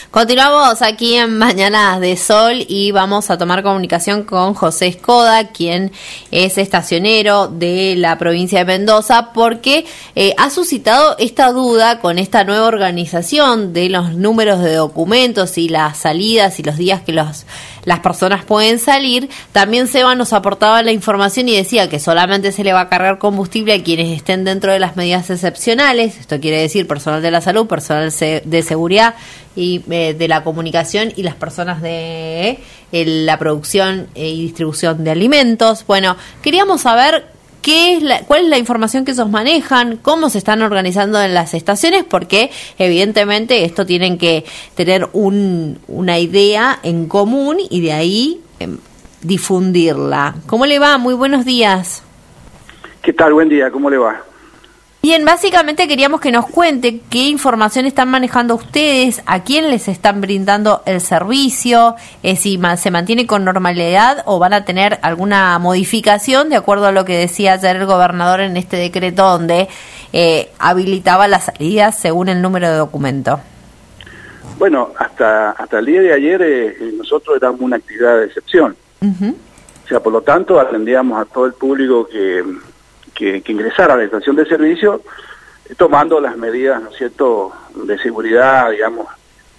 Continuamos aquí en Mañanas de Sol y vamos a tomar comunicación con José Escoda, quien es estacionero de la provincia de Mendoza, porque ha suscitado esta duda con esta nueva organización de los números de documentos y las salidas y los días que las personas pueden salir. También Seba nos aportaba la información y decía que solamente se le va a cargar combustible a quienes estén dentro de las medidas excepcionales. Esto quiere decir personal de la salud, personal de seguridad y de la comunicación y las personas de la producción y distribución de alimentos. Bueno, queríamos saber cuál es la información que ellos manejan, cómo se están organizando en las estaciones, porque evidentemente esto tienen que tener una idea en común y de ahí difundirla. ¿Cómo le va? Muy buenos días. ¿Qué tal? Buen día, ¿cómo le va? Bien, básicamente queríamos que nos cuente qué información están manejando ustedes, a quién les están brindando el servicio, si se mantiene con normalidad o van a tener alguna modificación de acuerdo a lo que decía ayer el gobernador en este decreto donde habilitaba las salidas según el número de documento. Bueno, hasta el día de ayer nosotros éramos una actividad de excepción. Uh-huh. O sea, por lo tanto atendíamos a todo el público que ingresara a la estación de servicio, tomando las medidas, ¿no es cierto?, de seguridad, digamos,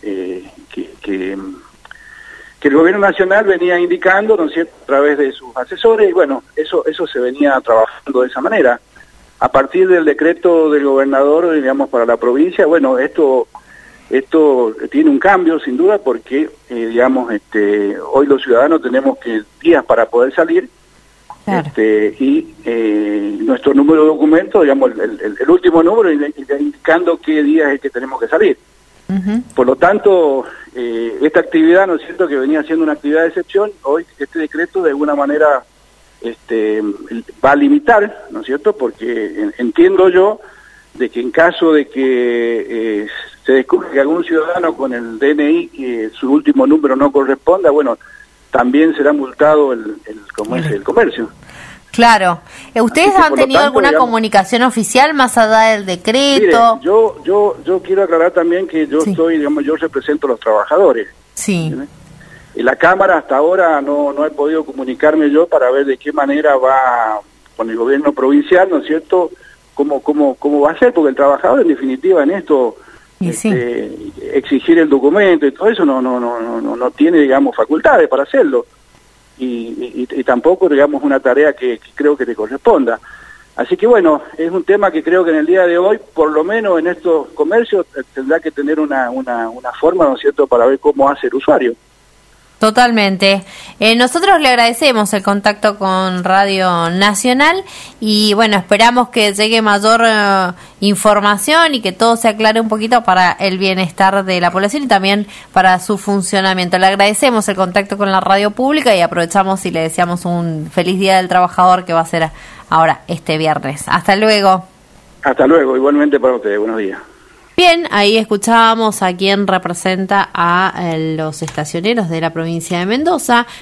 que el gobierno nacional venía indicando, ¿no es cierto?, a través de sus asesores, y bueno, eso se venía trabajando de esa manera. A partir del decreto del gobernador, digamos, para la provincia, bueno, esto tiene un cambio, sin duda, porque, digamos, hoy los ciudadanos tenemos días para poder salir. Claro. Nuestro número de documento, digamos, el último número, indicando qué día es que tenemos que salir. Uh-huh. Por lo tanto, esta actividad, ¿no es cierto?, que venía siendo una actividad de excepción, hoy este decreto de alguna manera va a limitar, ¿no es cierto?, porque entiendo yo de que en caso de que se descubra que algún ciudadano con el DNI que su último número no corresponda, bueno, también será multado el comercio. Claro. ¿Ustedes han tenido alguna comunicación oficial más allá del decreto? Mire, yo quiero aclarar también que yo yo represento a los trabajadores. Sí. En la Cámara hasta ahora no he podido comunicarme yo para ver de qué manera va con el gobierno provincial, ¿no es cierto?, cómo va a ser, porque el trabajador en definitiva en esto exigir el documento y todo eso no tiene, digamos, facultades para hacerlo y tampoco, digamos, una tarea que creo que le corresponda. Así que bueno, es un tema que creo que en el día de hoy, por lo menos en estos comercios, tendrá que tener una forma, ¿no es cierto?, para ver cómo hace el usuario. Totalmente. Nosotros le agradecemos el contacto con Radio Nacional y bueno, esperamos que llegue mayor información y que todo se aclare un poquito para el bienestar de la población y también para su funcionamiento. Le agradecemos el contacto con la radio pública y aprovechamos y le deseamos un feliz Día del Trabajador que va a ser ahora este viernes. Hasta luego. Hasta luego, igualmente para ustedes. Buenos días. Bien, ahí escuchábamos a quien representa a los estacioneros de la provincia de Mendoza.